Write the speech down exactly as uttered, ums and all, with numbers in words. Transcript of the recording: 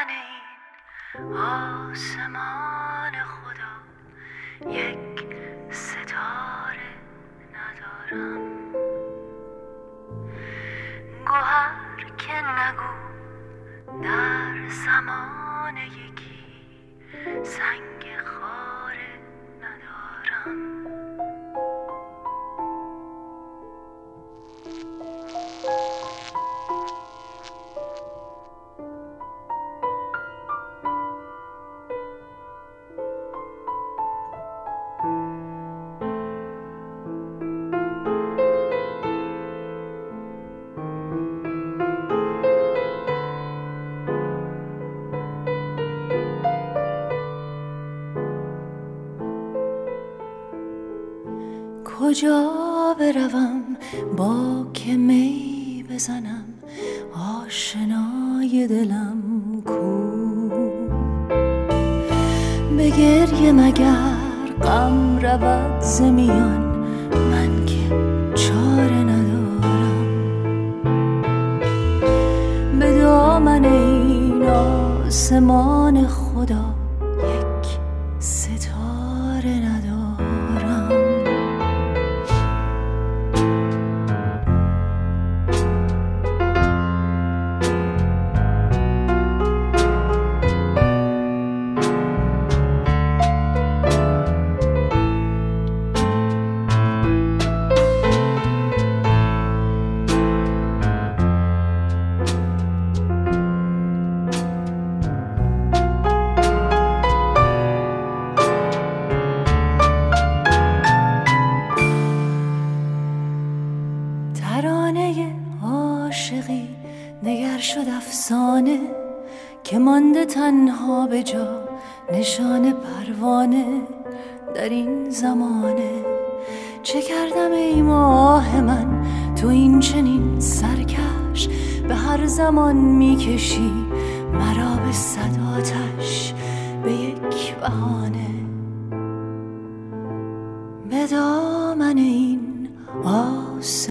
این آسمان خدا یک ستاره ندارم، گوهر که نگو در زمان یکی سنگ خاره ندارم. کجا بروم با که می بزنم، آشنای دلم کو؟ به گریه مگر غم رود ز میان، من که چاره ندارم. به دامن این آسمان خدا یک ستاره ندارم. ترانه عاشقی دگر شد افسانه، که مانده تنها به جا نشان پروانه. در این زمانه چه کردم ای ماه من، تو این چنین سرکش به هر زمان میکشی مرا به صد آتش به یک بهانه. به دامن این آسمان